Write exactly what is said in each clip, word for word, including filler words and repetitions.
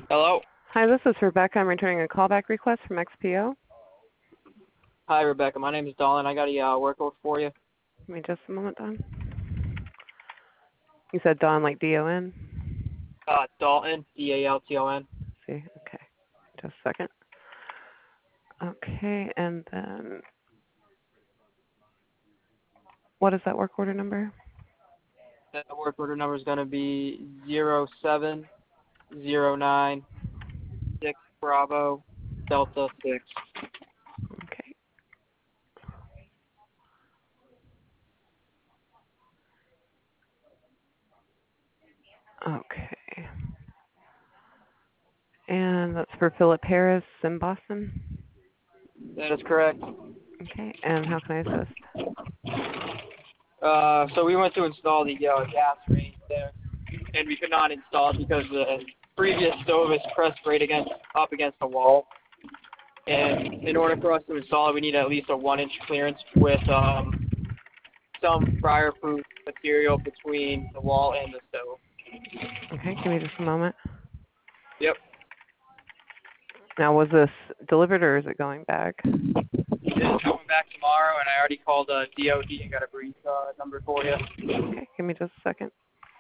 Hello. Hi, this is Rebecca. I'm returning a callback request from X P O. Hi, Rebecca. My name is Dolan. I got a uh, work order for you. Give me just a moment, Don. You said Don like D O N? Uh, Dalton, D A L T O N. See, okay. Just a second. Okay, and then what is that work order number? The work order number is going to be zero seven zero nine six Bravo Delta six. Okay. Okay. And that's for Philip Harris in Boston? That is correct. Okay, and how can I assist? Uh, so we went to install the uh, gas range there, and we could not install it because the previous stove is pressed right against up against the wall. And in order for us to install it, we need at least a one-inch clearance with um, some fire-proof material between the wall and the stove. Okay, give me just a moment. Yep. Now, was this delivered or is it going back? It's coming back tomorrow, and I already called uh, D O D and got a brief uh, number for you. Okay, give me just a second.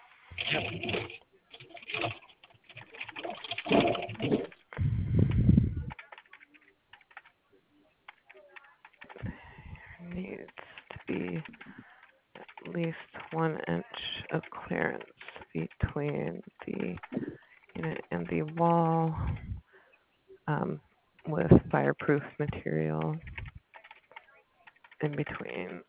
Needs to be at least one inch of clearance between the unit and the wall um, with fireproof material in between.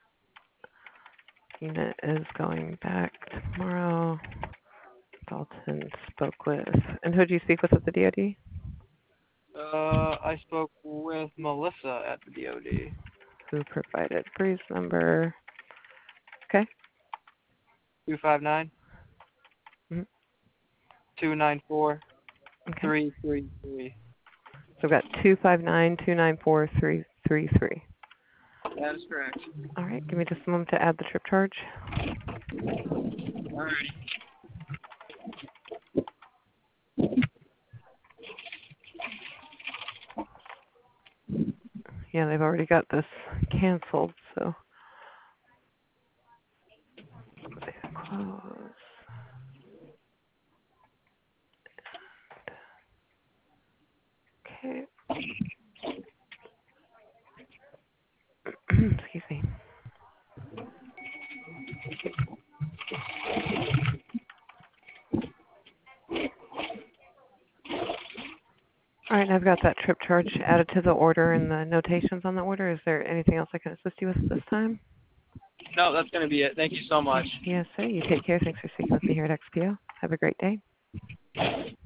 Unit is going back tomorrow. Dalton spoke with, and who did you speak with at the D O D? Uh, I spoke with Melissa at the D O D. Who provided Breeze number? Okay. two five nine, Mm-hmm. two nine four, Okay. three three three. So we've got two five nine, two nine four, three three three. That is correct. All right, give me just a moment to add the trip charge. All right. Yeah, they've already got this canceled, so close. Okay. Excuse me. All right, I've got that trip charge added to the order and the notations on the order. Is there anything else I can assist you with at this time? No, that's going to be it. Thank you so much. Yes, sir. You take care. Thanks for speaking with me here at X P O. Have a great day.